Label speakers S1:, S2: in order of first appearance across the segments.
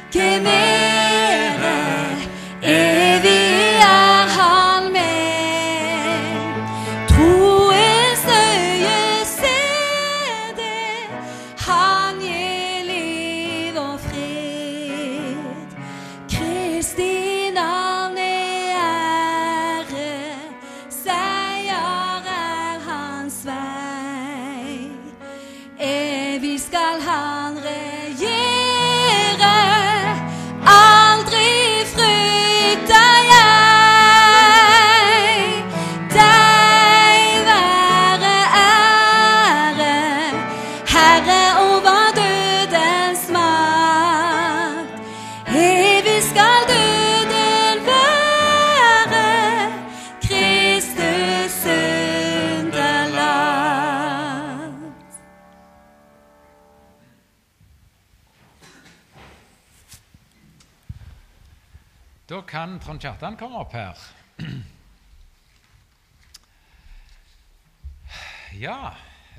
S1: Genere, evig han med. Troens øye ser det, han gir liv og fred. Kristi navn ære, seier hans vei. Evig skal han regjere, aldri frykter jeg. Deg være ære, Herre over dødens makt. Evig skal døden være Kristus underlagt.
S2: Da kan Trond Kjartan komme opp her. Ja,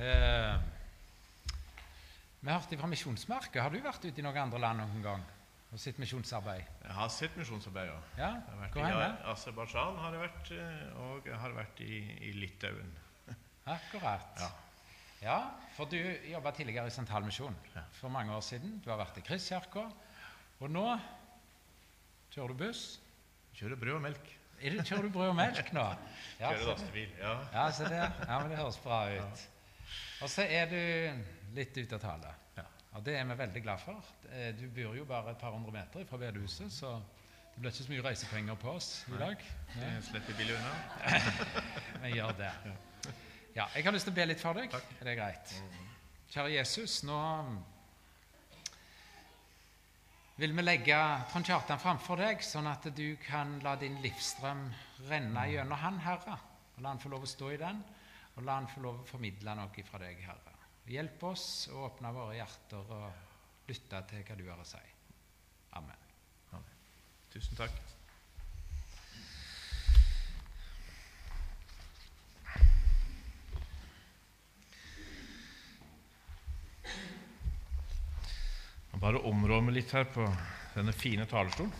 S2: vi hørte fra Misjonsmarka. Har du vært ute i noen andre land noen gang og sett misjonsarbeid?
S3: Jeg har sett misjonsarbeid, ja.
S2: Ja,
S3: Jeg har vært
S2: hvor
S3: i
S2: henne?
S3: Aserbajdsjan har jeg vært, og jeg har vært i Litauen.
S2: Akkurat.
S3: Ja.
S2: Ja, for du jobbet tidligere i Sentralmisjon
S3: Ja.
S2: for mange år siden. Du har vært i Kristkirka, og nå kjører du buss.
S3: Kjører brød og melk.
S2: Kjører du brød og melk nå? Ja,
S3: Kjører
S2: så-
S3: lastebil, ja.
S2: Ja, så det, ja, men det høres bra ut. Og så er du litt ute å tale.
S3: Ja.
S2: Og det er vi veldig glad for. Du bor jo bare et par hundre meter fra bedehuset, så det blir ikke så mye reisepenger på oss i dag.
S3: Det er slett billig unna.
S2: Vi gjør det. Ja, jeg har lyst til å be litt for deg. Er det greit? Kjære Jesus, nå vil vi legge Trond Kjartan framfor deg, sånn at du kan la din livsstrøm renne gjennom han, Herre. Og la han få lov å stå i den, og la han få lov å formidle noe fra deg, Herre. Hjelp oss å åpne våre hjerter og lytte til hva du har å si. Amen.
S3: Tusen takk. Jeg bare områr meg litt her på denne fine talerstolen.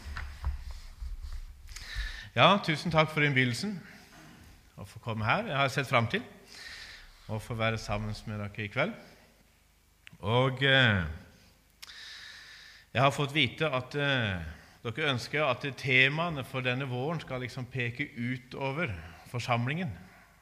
S3: Ja, tusen takk for innbydelsen å få komme her. Jeg har sett frem til å få være sammen med dere i kveld. Og jeg har fått vite at dere ønsker at temaene for denne våren skal liksom peke utover forsamlingen,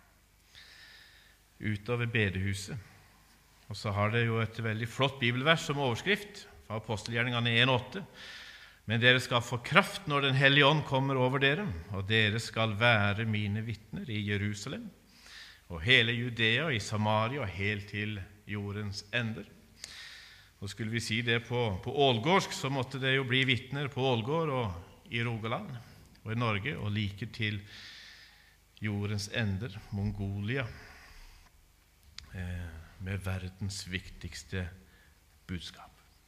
S3: utover bedehuset. Og så har det jo et veldig flott bibelvers som overskrift fra Apostelgjerningene 1,8. Men dere skal få kraft når Den hellige ånd kommer over dere, og dere skal være mine vitner i Jerusalem, og hele Judea, i Samaria, og helt til jordens ender. Og skulle vi si det på ålgårdsk, så måtte det jo bli vitner på Ålgård og i Rogaland og i Norge, og like til jordens ender, Mongolia, med verdens viktigste budskap.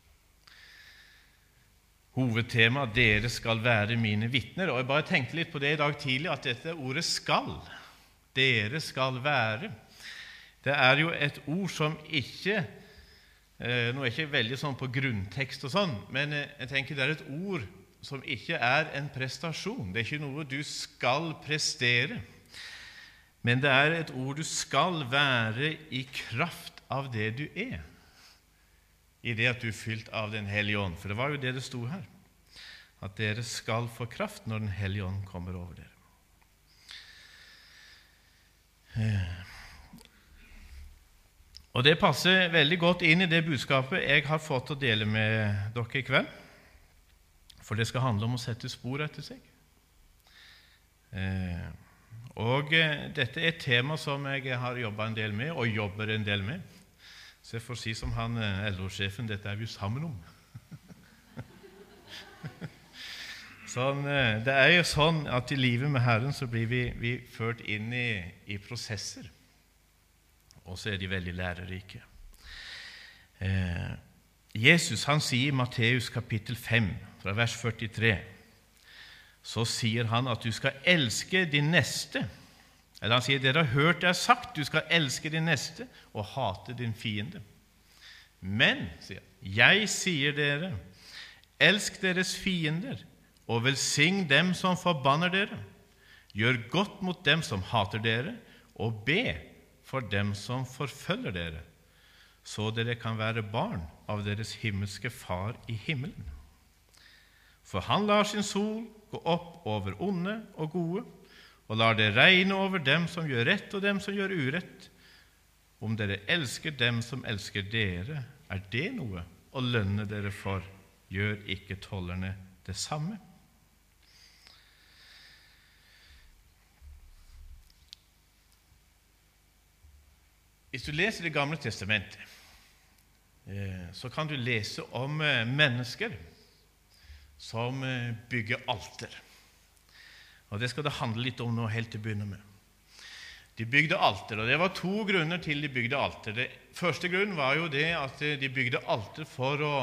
S3: Hovedtema, dere skal være mine vitner. Og jeg bare tenkte litt på det i dag tidlig, at dette ordet skal, dere skal være, det er jo et ord som ikke, nå er ikke veldig sånn på grunntekst og sånn, men jeg tenker det er et ord som ikke er en prestasjon. Det er ikke noe du skal prestere, men det er et ord du skal være i kraft av det du er, i det at du er fylt av Den hellige ånd. For det var jo det det sto her, at dere skal få kraft når Den hellige ånd kommer over dere. Og det passer veldig godt inn i det budskapet jeg har fått å dele med dere i kveld, for det skal handle om å sette spor etter seg. Og dette er et tema som jeg har jobbet en del med, og jobber en del med. Så jeg får si som han LO-sjefen, dette er vi jo sammen om. Sånn, det er jo sånn at i livet med Herren så blir vi ført inn i prosesser, og så er de veldig lærerike. Jesus, han sier i Matteus kapittel 5, fra vers 43, så sier han at du skal elske din neste. Eller han sier, dere har hørt det er sagt, du skal elske din neste og hate din fiende. Men, sier han, jeg sier dere, elsk deres fiender, og velsign dem som forbanner dere. Gjør godt mot dem som hater dere, og be for dem som forfølger dere, så dere kan være barn av deres himmelske Far i himmelen. For han lar sin sol gå opp over onde og gode, og lar det regne over dem som gjør rett og dem som gjør urett. Om dere elsker dem som elsker dere, det noe å lønne dere for? Gjør ikke tollerne det samme? Hvis du leser Det gamle testamentet, så kan du lese om mennesker som bygger alter. Og det skal det handle litt om nå helt til å begynne med. De bygde alter, og det var 2 grunner til de bygde alter. Det første grunnen var jo det at de bygde alter for å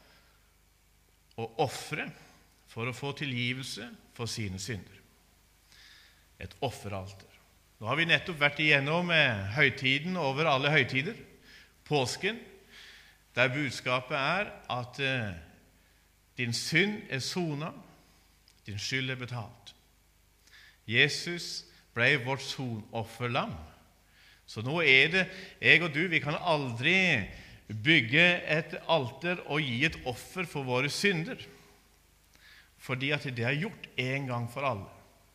S3: ofre, for å få tilgivelse for sine synder. Et offeralter. Nå har vi nettopp vært igjennom høytiden over alle høytider, påsken, der budskapet at din synd sonet, din skyld betalt. Jesus ble vårt sonofferlam. Så nå det, jeg og du, vi kan aldri bygge et alter og gi et offer for våre synder, fordi at det gjort en gang for alle.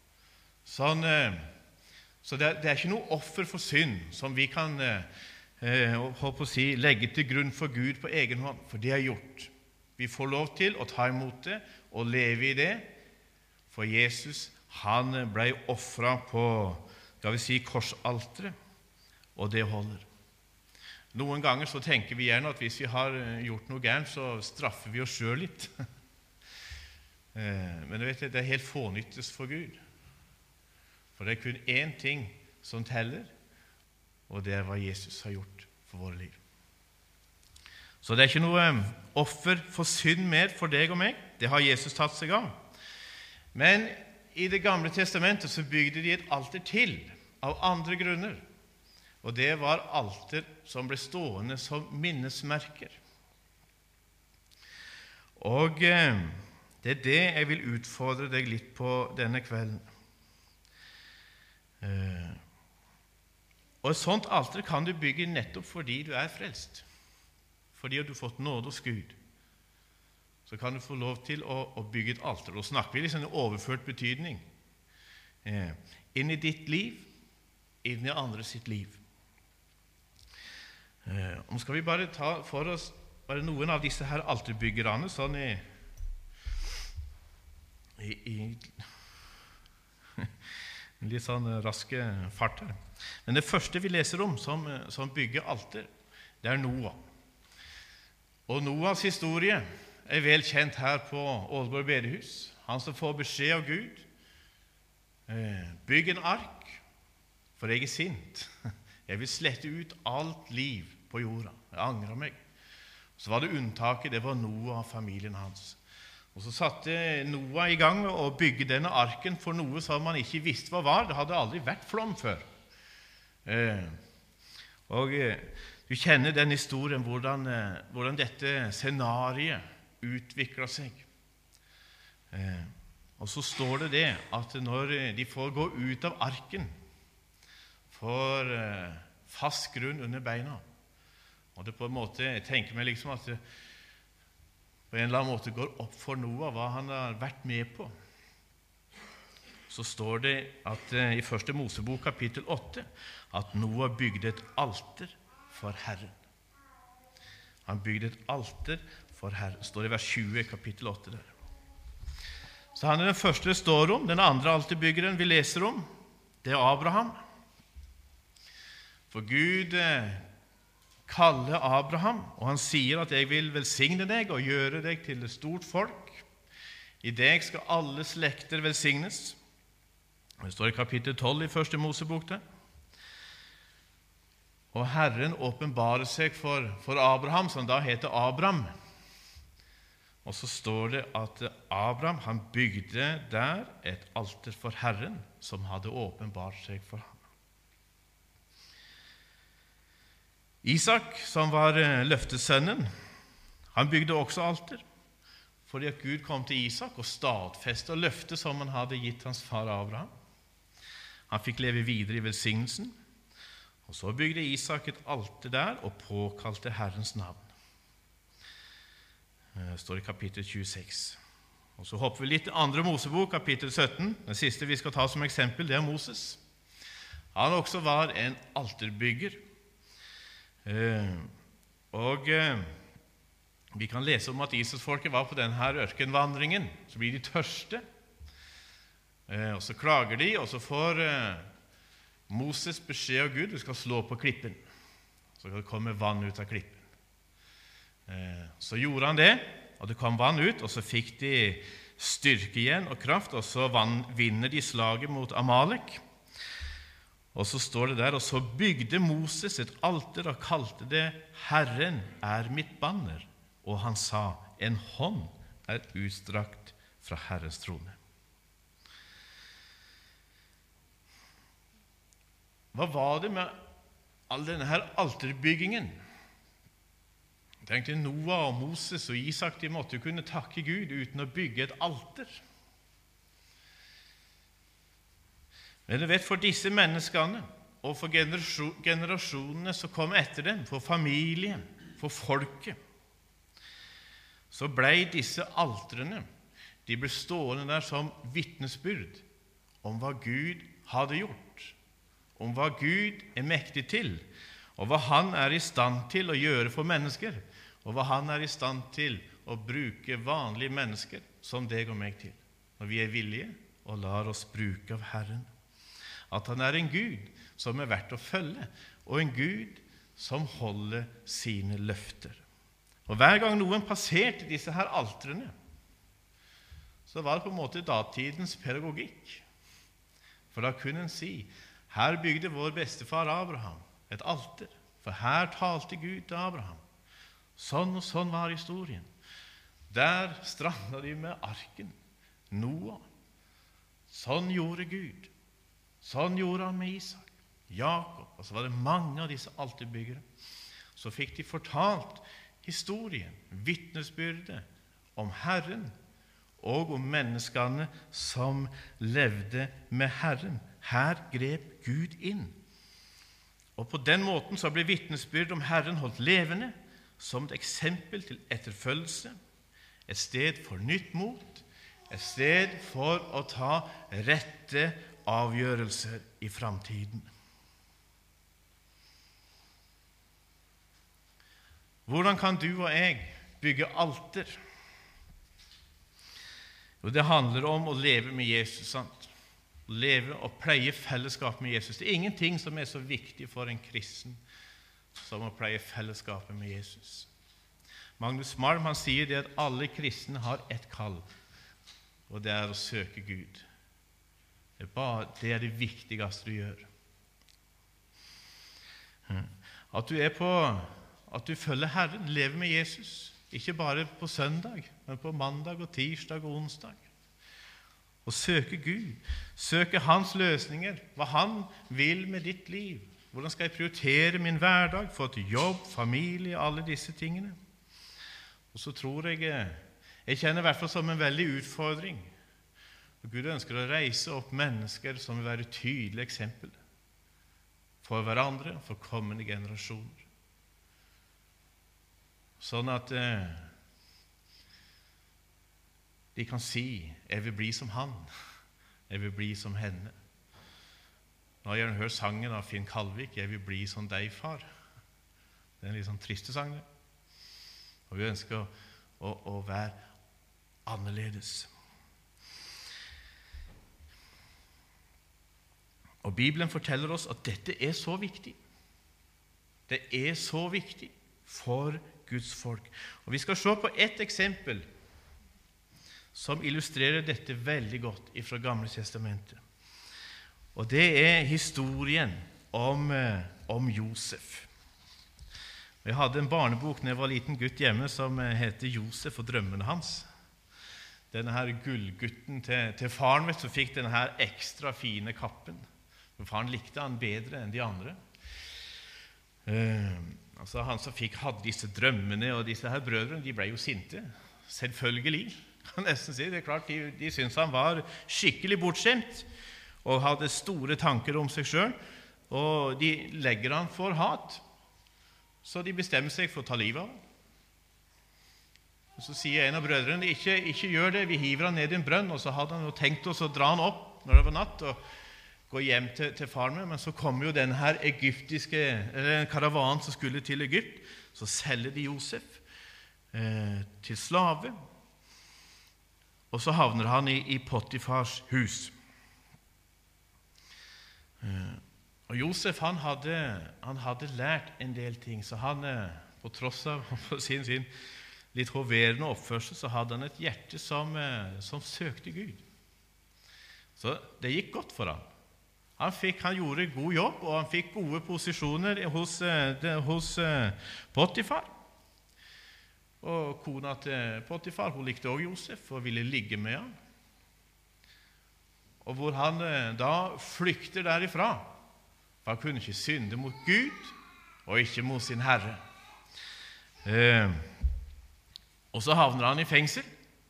S3: Så det ikke noe offer for synd som vi kan legge til grunn for Gud på egen hånd, for det gjort. Vi får lov til å ta imot det og leve i det, for Jesus, han ble offret på, skal vi si, korsalteret, og det holder. Noen ganger så tenker vi gjerne at hvis vi har gjort noe gærent, så straffer vi oss selv litt. Men du vet, det helt fånyttes for Gud. For det kun én ting som teller, og det hva Jesus har gjort for våre liv. Så det ikke noe offer for synd mer for deg og meg. Det har Jesus tatt seg av. Men i Det gamle testamentet så bygde de et alter til av andre grunner. Og det var alter som ble stående som minnesmerker. Og det det jeg vil utfordre deg litt på denne kvelden. Og et sånt alter kan du bygge nettopp fordi du frelst. Fordi du har fått nåde hos Gud. Så kan du få lov til å bygge et alter. Da snakker vi liksom en overført betydning. Inn i ditt liv, inn i andre sitt liv. Nå skal vi bare ta for oss bare noen av disse her alterbyggerne sånn i litt sånn raske fart her. Men det første vi leser om som bygger alter, det Noah. Og Noahs historie vel kjent her på Ålborg bedehus. Han som får beskjed av Gud, bygg en ark, for jeg sint. Jeg vil slette ut alt liv på jorda. Jeg angrer meg. Så var det unntaket, det var Noah og familien hans. Og så satte Noah i gang med å bygge denne arken for noe som man ikke visste hva var. Det hadde aldri vært flom før. Og du kjenner den historien, hvordan dette scenariet utvikler seg. Og så står det at når de får gå ut av arken, får fast grunn under beina, og det på en måte, jeg tenker meg liksom at det på en eller annen måte går opp for Noah hva han har vært med på, så står det at i første Mosebok kapittel 8 at Noah bygde et alter for Herren. Han bygde et alter for Herren. Står i vers 20 kapittel 8 der. Så han den første det står om. Den andre alterbyggeren vi leser om, det Abraham. For Gud kaller Abraham, og han sier at jeg vil velsigne deg og gjøre deg til et stort folk. I deg skal alle slekter velsignes. Det står i kapittel 12 i første Mosebok der. Og Herren åpenbarer seg for Abraham, som da heter Abram. Og så står det at Abraham, han bygde der et alter for Herren, som hadde åpenbart seg for ham. Isak, som var løftesønnen, han bygde også alter fordi at Gud kom til Isak og stadfestet løftet som han hadde gitt hans far Abraham. Han fikk leve videre i velsignelsen, og så bygde Isak et alter der og påkalte Herrens navn. Det står i kapittel 26. Og så hopper vi litt til andre Mosebok, kapittel 17. Den siste vi skal ta som eksempel, det er Moses. Han også var en alterbygger. Vi kan lese om at Israelsfolket var på denne ørkenvandringen. Så blir de tørste, og så klager de, og så får Moses beskjed av Gud: du skal slå på klippen, så kan det komme vann ut av klippen. Så gjorde han det, og det kom vann ut, og så fikk de styrke igjen og kraft, og så vinner de slaget mot Amalek. Og så står det der: og så bygde Moses et alter og kalte det Herren er mitt banner. Og han sa: en hånd er utstrakt fra Herrens trone. Hva var det med all denne her alterbyggingen? Jeg tenkte Noah og Moses og Isak, de måtte jo kunne takke Gud uten å bygge et alter. Men du vet, for disse menneskene og for generasjonene som kom etter dem, for familien, for folket, så ble disse altrene, de ble stående der som vitnesbyrd om hva Gud hadde gjort, om hva Gud er mektig til, og hva han er i stand til å gjøre for mennesker, og hva han er i stand til å bruke vanlige mennesker som deg og meg til, når vi er villige og lar oss bruke av Herren. At han er en Gud som er verdt å følge, og en Gud som holder sine løfter. Og hver gang noen passerte disse her altrene, så var det på en måte datidens pedagogikk. For da kunne en si: her bygde vår bestefar Abraham et alter, for her talte Gud til Abraham. Sånn og sånn var historien. Der strandet de med arken, Noah. Sånn gjorde Gud. Sånn gjorde han med Isak, Jakob, og så var det mange av disse alterbyggere. Så fikk de fortalt historien, vitnesbyrdet om Herren og om menneskene som levde med Herren. Her grep Gud inn. Og på den måten så ble vitnesbyrdet om Herren holdt levende, som et eksempel til etterfølgelse, et sted for nytt mot, et sted for å ta rette avgjørelser i framtiden. Hvordan kan du og jeg bygge alter? Jo, det handler om å leve med Jesus, sant? Leve og pleie fellesskap med Jesus. Det er ingenting som er så viktig for en kristen som å pleie fellesskapet med Jesus. Magnus Malm, han sier det at alle kristne har ett kall, og det er å søke Gud. Det er det viktigste du gjør. At du følger Herren, lever med Jesus, ikke bare på søndag, men på mandag og tirsdag og onsdag. Og søke Gud, søke hans løsninger, hva han vil med ditt liv. Hvordan skal jeg prioritere min hverdag, få til jobb, familie, alle disse tingene? Og så tror jeg kjenner i hvert fall som en veldig utfordring. Og Gud ønsker å reise opp mennesker som vil være tydelige eksempel for hverandre og for kommende generasjoner. Sånn at de kan si: jeg vil bli som han, jeg vil bli som henne. Nå har jeg hørt sangen av Finn Kalvik: jeg vil bli som deg, far. Det er en litt sånn triste sang. Og vi ønsker å være annerledes. Og Bibelen forteller oss at dette er så viktig. Det er så viktig for Guds folk. Og vi skal se på ett eksempel som illustrerer dette veldig godt fra Gamle testamentet. Og det er historien om Josef. Jeg hadde en barnebok når jeg var liten gutt hjemme som heter Josef og drømmene hans. Denne her gullgutten til faren vet, som fikk denne her ekstra fine kappen. For faren likte han bedre enn de andre. Altså han som hadde disse drømmene, og disse her brødrene, de ble jo sinte. selvfølgelig, kan jeg nesten si. Det klart, de syntes han var skikkelig bortskjemt, og hadde store tanker om seg selv, og de legger han for hat. Så de bestemmer seg for å ta livet av ham. Og så sier en av brødrene, ikke gjør det, vi hiver han ned i en brønn, og så hadde han jo tenkt oss å dra han opp når det var natt, og gå hjem til far med, men så kommer jo denne her en karavan som skulle til Egypt, så selger de Josef til slave, og så havner han i Potifars hus. Og Josef, han hadde lært en del ting, så han, på tross av sin litt hoverende oppførsel, så hadde han et hjerte som søkte Gud. Så det gikk godt for han. Han gjorde god jobb, og han fikk gode posisjoner hos Potifar. Og kona til Potifar, hun likte også Josef og ville ligge med han. Og hvor han da flykter derifra, for han kunne ikke synde mot Gud og ikke mot sin Herre. Og så havner han i fengsel.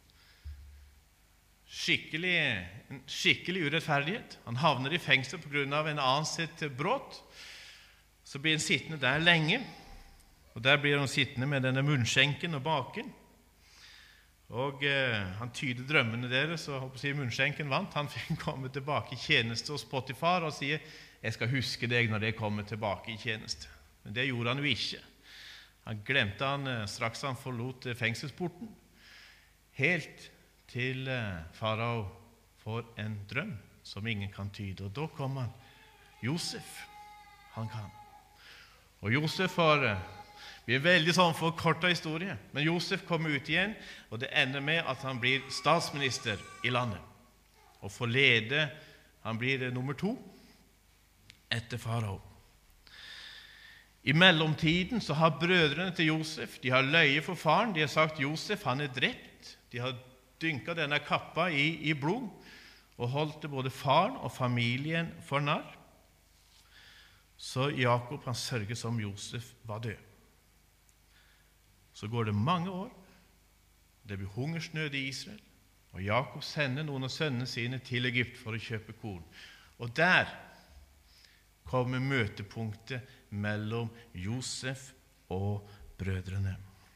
S3: Skikkelig urettferdighet. Han havner i fengsel på grunn av en annen sitt brått. Så blir han sittende der lenge, og der blir han sittende med denne munnskjenken og baken. Og han tyder drømmene deres, og munnskjenken vant. Han fikk komme tilbake i tjeneste hos Potifar og sier, jeg skal huske deg når jeg kommer tilbake i tjeneste. Men det gjorde han jo ikke. Han glemte han straks han forlot fengselsporten, helt til farao får en drøm som ingen kan tyde. Og da kommer Josef. Han kan. Og Josef blir en veldig sånn forkortet historie. Men Josef kommer ut igjen, og det ender med at han blir statsminister i landet. Og får lede, han blir nummer 2 etter farao. I mellomtiden så har brødrene til Josef, de har løyet for faren, de har sagt Josef, han drept. De har dynket denne kappa i blod, og holdt både faren og familien for narr. Så Jakob, han sørger som Josef var død. Så går det mange år, det blir hungersnød i Israel, og Jakob sender noen av sønnene sine til Egypt for å kjøpe korn. Og der kommer møtepunktet mellom Josef og brødrene.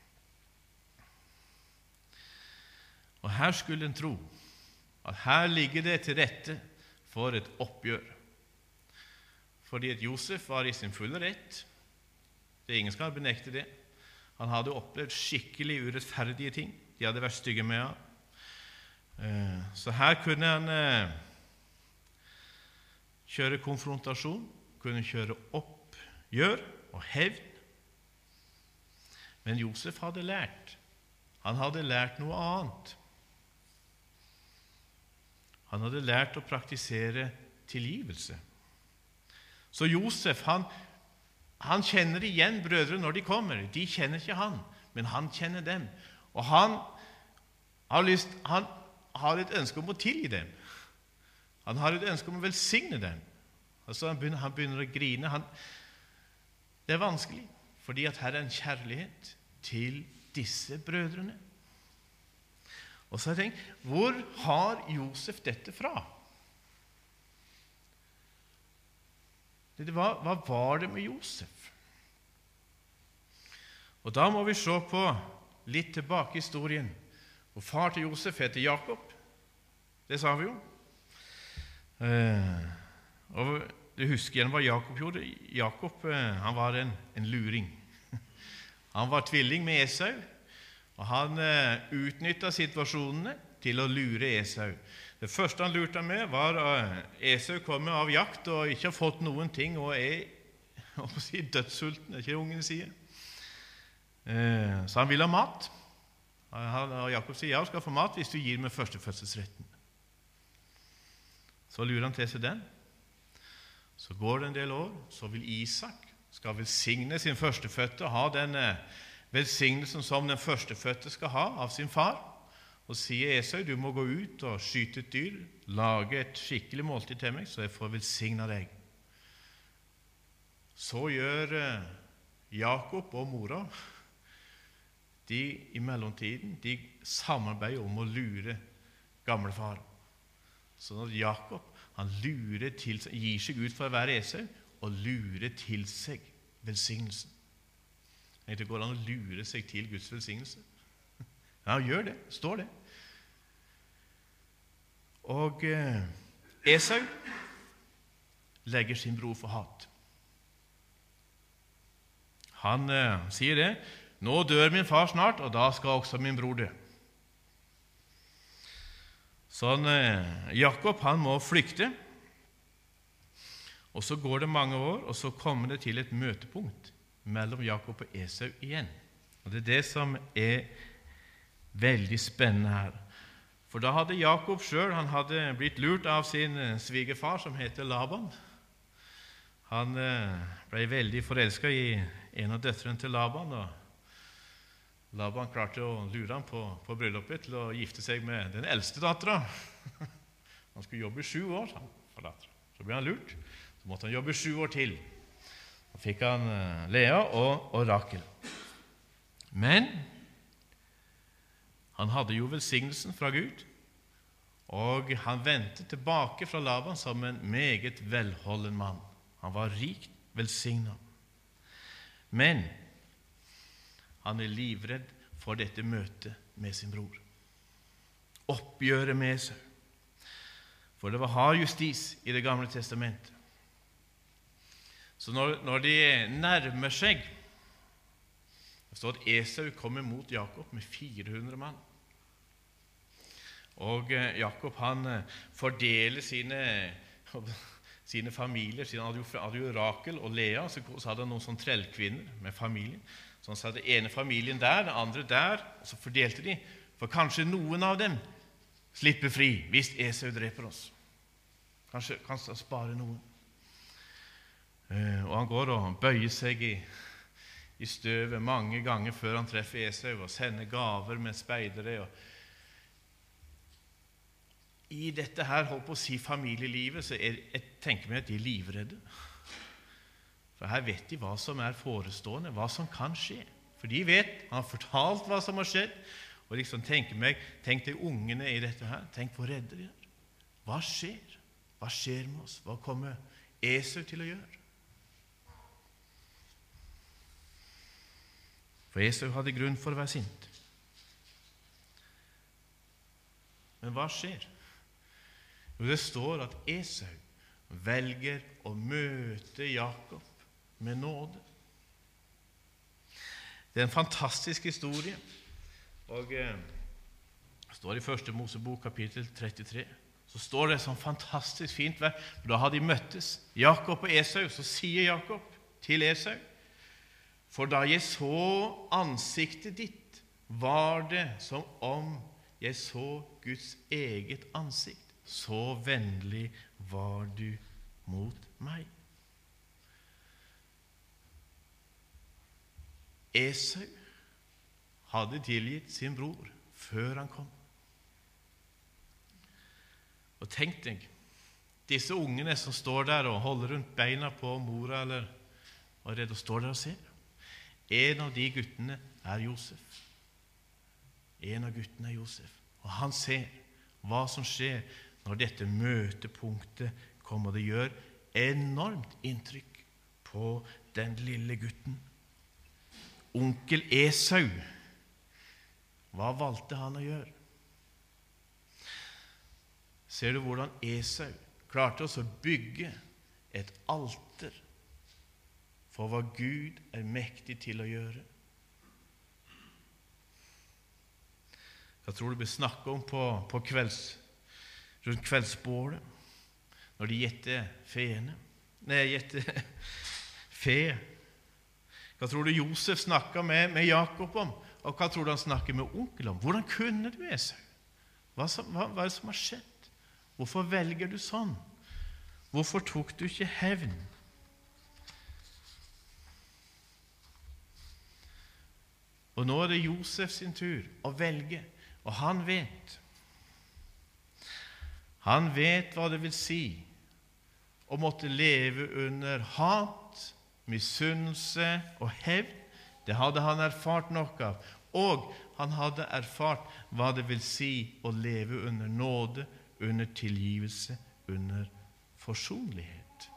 S3: Og her skulle en tro at her ligger det til rette for et oppgjør. Fordi at Josef var i sin fulle rett. Det er ingen som kan benekte det. Han hadde opplevd skikkelig urettferdige ting. De hadde vært stygge med ham. Så her kunne han kjøre konfrontasjon, kunne kjøre oppgjør og hevn. Men Josef hadde lært. Han hadde lært noe annet. Han hadde lært å praktisere tilgivelse. Så Josef, han kjenner igjen brødre når de kommer. De kjenner ikke han, men han kjenner dem. Og han har et ønske om å tilgi dem. Han har et ønske om å velsigne dem. Altså han begynner å grine. Det er vanskelig, fordi at her er en kjærlighet til disse brødrene. Og så har jeg tenkt, hvor har Josef dette fra? Hva var det med Josef? Og da må vi se på litt tilbake i historien. Og far til Josef heter Jakob. Det sa vi jo. Og du husker igjen hva Jakob gjorde. Jakob, han var en luring. Han var tvilling med Esau, og han utnyttet situasjonene til å lure Esau. Det første han lurte med var at Esau kommer av jakt og ikke har fått noen ting, og dødssulten, er ikke det ungen sier? Så han vil ha mat. Og Jakob sier, ja, du skal få mat hvis du gir meg førstefødselsretten. Så lurer han til seg den. Så går det en del år, så vil Isak skal velsigne sin førstefødte, ha den velsignelsen som den førstefødte skal ha av sin far, og sier Esau, du må gå ut og skyte et dyr, lage et skikkelig måltid til meg, så jeg får velsigne deg. Så gjør Jakob og mora. de i mellomtiden, de samarbeider om å lure gamlefar. Så når Jakob, han lurer til seg, gir seg ut for å være Esau, og lurer til seg velsignelsen. Det går an å lure seg til Guds velsignelse. Ja, gjør det, står det. Og Esau legger sin bror for hat. Han sier det, nå dør min far snart, og da skal også min bror dø. Sånn, Jakob, han må flykte, og så går det mange år, og så kommer det til et møtepunkt mellom Jakob og Esau igjen. Og det er det som er veldig spennende her. For da hadde Jakob selv, han hadde blitt lurt av sin svigerfar, som heter Laban. Han ble veldig forelsket i en av døtrene til Laban, og Laban klarte å lure ham på bryllupet til å gifte seg med den eldste datteren. Han skulle jobbe 7 år, for datteren. Så ble han lurt, så måtte han jobbe 7 år til. Da fikk han Lea og Rakel. Men han hadde jo velsignelsen fra Gud, og han vendte tilbake fra Laban som en meget velholden mann. Han var rikt velsignet. Men han er livredd for dette møtet med sin bror. Oppgjøret med seg. For det var hard justis i det gamle testamentet. Så når de nærmer seg, det står at Esau kommer mot Jakob med 400 mann. Og Jakob, han fordeler sine familier. Han hadde jo Rakel og Lea, så hadde han noen sånne trellkvinner med familien. Så han hadde ene familien der, den andre der, og så fordelte de, for kanskje noen av dem slipper fri hvis Esau dreper oss. Kanskje kan han spare noen. Og han går og bøyer seg i støvet mange ganger før han treffer Esau, og sender gaver med speidere. I dette her, holdt på å si familielivet, så jeg tenker meg at de er livredde. For her vet de hva som er forestående, hva som kan skje. For de vet, han har fortalt hva som har skjedd, og liksom tenk deg ungene i dette her, tenk hvor redde de er. Hva skjer? Hva skjer med oss? Hva kommer Esau til å gjøre? For Esau hadde grunn for å være sint. Men hva skjer? Jo, det står at Esau velger å møte Jakob med nåde. Det er en fantastisk historie, og det står i 1. Mosebok kapittel 33. Så står det sånn fantastisk fint, for da har de møttes, Jakob og Esau. Så sier Jakob til Esau, for da jeg så ansiktet ditt, var det som om jeg så Guds eget ansikt. Så vennlig var du mot meg. Esau hadde tilgitt sin bror før han kom. Og tenk deg, disse ungene som står der og holder rundt beina på mora, eller hva er det, og står der og ser. En av de guttene er Josef. En av guttene er Josef. Og han ser hva som skjer når dette møtepunktet kommer. Det gjør enormt inntrykk på den lille gutten. Onkel Esau, hva valgte han å gjøre? Ser du hvordan Esau klarte å bygge et alter for hva Gud er mektig til å gjøre? Jeg tror det blir snakket om på rundt kveldsbålet, når de gjetter fe. Hva tror du Josef snakket med Jakob om? Og hva tror du han snakket med onkel om? Hvordan kunne du, Esau? Hva er det som har skjedd? Hvorfor velger du sånn? Hvorfor tok du ikke hevn? Og nå er det Josef sin tur å velge, og han vet hva det vil si å måtte leve under hat, misunnelse og hevn. Det hadde han erfart nok av. og han hadde erfart hva det vil si å leve under nåde, under tilgivelse, under forsonlighet.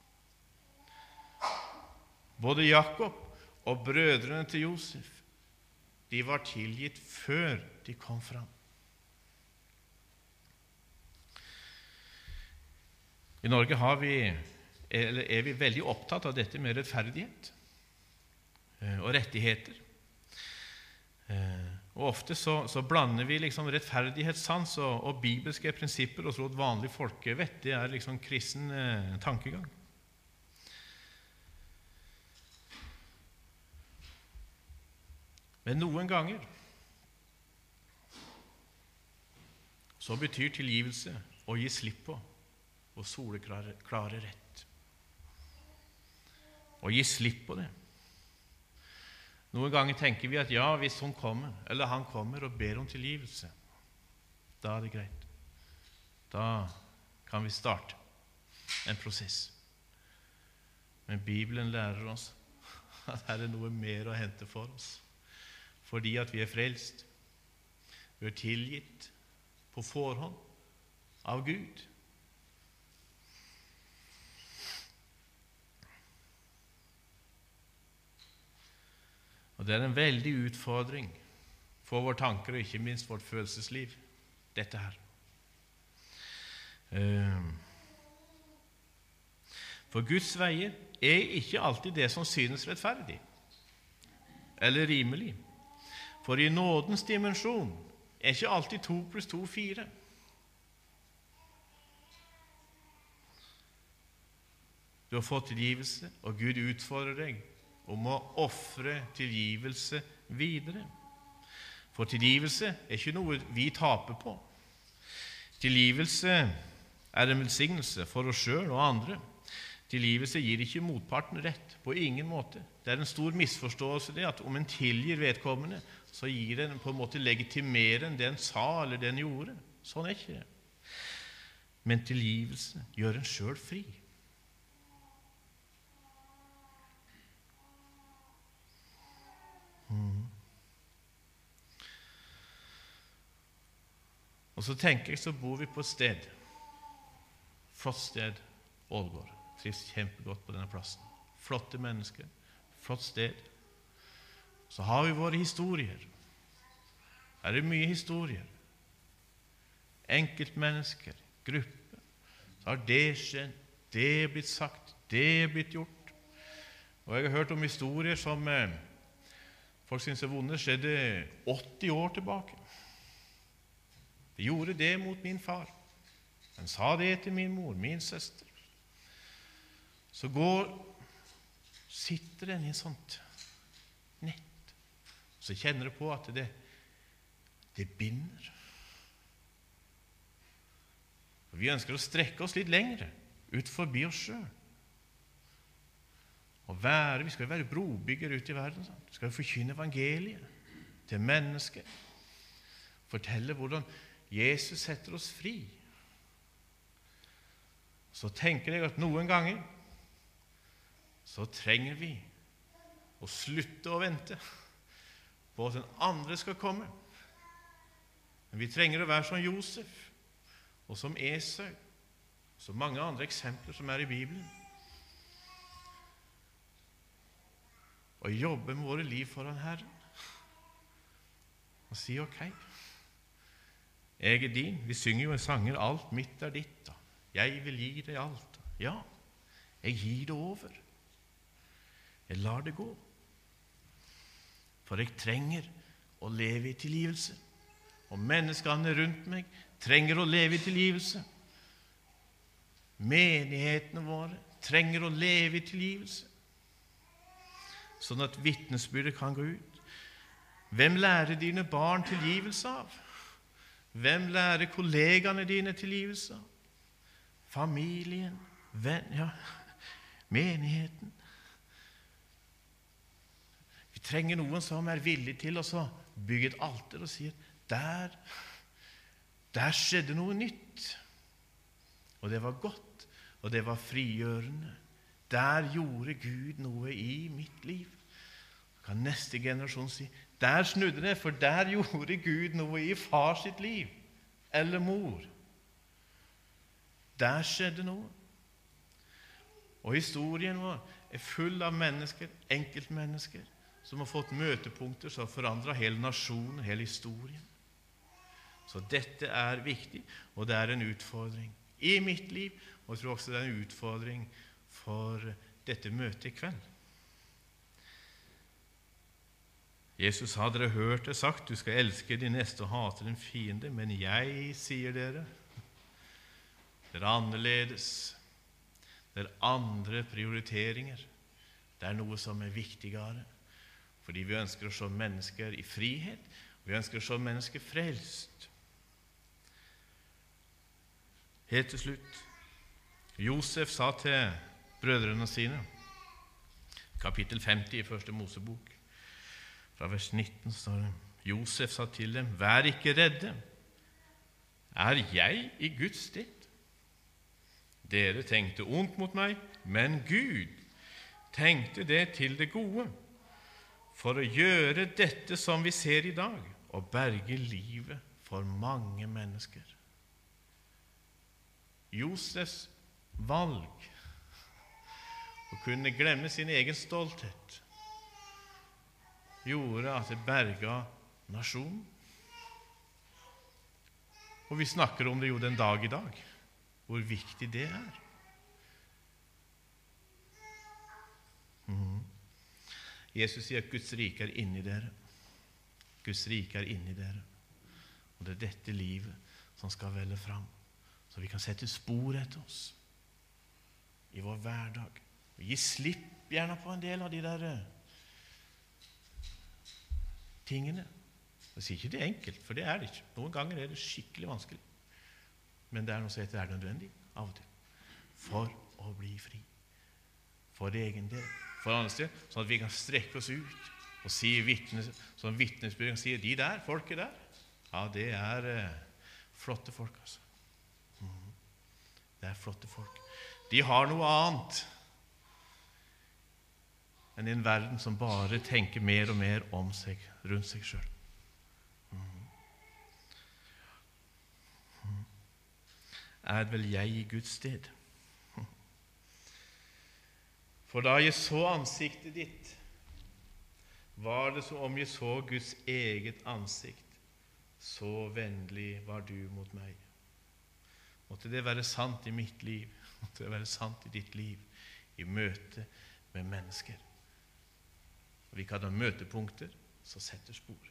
S3: Både Jakob og brødrene til Josef, de var tilgitt før de kom fram. I Norge er vi veldig opptatt av dette med rettferdighet og rettigheter. Og ofte så blander vi liksom rettferdighetssans og bibelske prinsipper og tror at vanlig folkevett, det er liksom kristen tankegang. Men noen ganger så betyr tilgivelse å gi slipp på og soleklare rett. Å gi slipp på det. Noen ganger tenker vi at ja, hvis hun kommer, eller han kommer og ber om tilgivelse, da er det greit. Da kan vi starte en prosess. Men Bibelen lærer oss at her er noe mer å hente for oss. Fordi at vi er frelst, vi er tilgitt på forhånd av Gud. Og det er en veldig utfordring for våre tanker og ikke minst vårt følelsesliv, dette her. For Guds veier er ikke alltid det som synes rettferdig eller rimelig. For i nådens dimensjon er ikke alltid 2 + 2 4. Du har fått tilgivelse, og Gud utfordrer deg om å offre tilgivelse videre. For tilgivelse er ikke noe vi taper på. Tilgivelse er en velsignelse for oss selv og andre. Tilgivelse gir ikke motparten rett, på ingen måte. Det er en stor misforståelse det, at om en tilgir vedkommende, så gir den på en måte legitimere det en sa eller det en gjorde. Sånn er ikke det. Men tilgivelse gjør en selv fri. Og så tenker jeg, så bor vi på et sted, flott sted, Ålgård. Trives kjempegodt på denne plassen. Flotte mennesker, flott sted. Så har vi våre historier. Her er det mye historier. Enkeltmennesker, grupper. Så har det skjedd, det er blitt sagt, det er blitt gjort. Og jeg har hørt om historier som folk synes er vonde, skjedde 80 år tilbake. De gjorde det mot min far. Han sa det til min mor, min søster. Så sitter den i en sånt nett, så kjenner du på at det binder. Og vi ønsker å strekke oss litt lengre, ut forbi oss selv. Vi skal være brobygger ute i verden. Vi skal forkynne evangeliet til mennesker. Fortelle hvordan Jesus setter oss fri. Så tenker jeg at noen ganger så trenger vi å slutte å vente på at den andre skal komme. Men vi trenger å være som Josef og som Esau, og så mange andre eksempler som er i Bibelen. Og jobbe med våre liv foran Herren. Og si ok, jeg er din. Vi synger jo en sanger, alt mitt er ditt. Jeg vil gi deg alt. Ja, jeg gir det over. Jeg lar det gå. For jeg trenger å leve i tilgivelse. Og menneskene rundt meg trenger å leve i tilgivelse. Menighetene våre trenger å leve i tilgivelse. Sånn at vitnesbyrdet kan gå ut. Hvem lærer dine barn tilgivelse av? Hvem lærer kollegaene dine tilgivelse av? Familien, menigheten. Vi trenger noen som er villig til å bygge et alter og sier, der skjedde noe nytt. Og det var godt, og det var frigjørende. Der gjorde Gud noe i mitt liv. Så kan neste generasjon si, Der snudde det, for der gjorde Gud noe i far sitt liv, eller mor. Der skjedde noe. Og historien vår full av mennesker, enkeltmennesker, som har fått møtepunkter som har forandret hele nasjonen, hele historien. Så dette viktig, og det en utfordring i mitt liv, og jeg tror også det en utfordring for dette møtet i kveld. Jesus har dere hørt det sagt, du skal elske din neste og hate din fiende, men jeg sier dere, dere annerledes, det andre prioriteringer, det noe som viktigere, fordi vi ønsker å se mennesker i frihet, vi ønsker å se mennesker frelst. Helt til slutt, Josef sa til brødrene sine, kapittel 50 i første Mosebok, fra vers 19 står det, Josef sa til dem, vær ikke redde, jeg i Guds sted? Dere tenkte ondt mot meg, men Gud tenkte det til det gode, for å gjøre dette som vi ser i dag, og berge livet for mange mennesker. Josefs valg å kunne glemme sin egen stolthet gjorde at det berget nasjonen. Og vi snakker om det jo den dag i dag, hvor viktig det Jesus sier at Guds rike inni dere. Guds rike inni dere. Og det dette livet som skal velle fram, så vi kan sette spor etter oss i vår hverdag. Og gi slipp gjerne på en del av de der tingene. Jeg sier ikke det enkelt, for det det ikke. Noen ganger det skikkelig vanskelig. Men det noe som heter nødvendig av og til. For å bli fri. For egen del. For andre sted, sånn at vi kan strekke oss ut og si sånn vitnesbyrd sier, de der, folket der, ja, det flotte folk, altså. Det flotte folk. De har noe annet enn en verden som bare tenker mer og mer om seg, rundt seg selv. Vel jeg i Guds sted? For da jeg så ansiktet ditt, var det som om jeg så Guds eget ansikt. Så vennlig var du mot meg. Måtte det være sant i mitt liv, måtte det være sant i ditt liv, i møte med mennesker. Og vi kan ha møtepunkter som setter spor.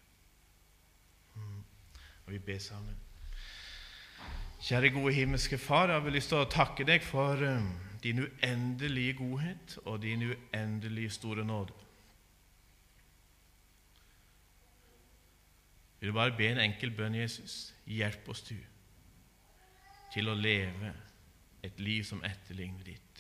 S3: Og vi ber sammen. Kjære gode himmelske Far, jeg vil lyst til å takke deg for din uendelige godhet og din uendelige store nåde. Jeg vil bare be en enkel bønn, Jesus. Hjelp oss du til å leve et liv som etterligner ditt.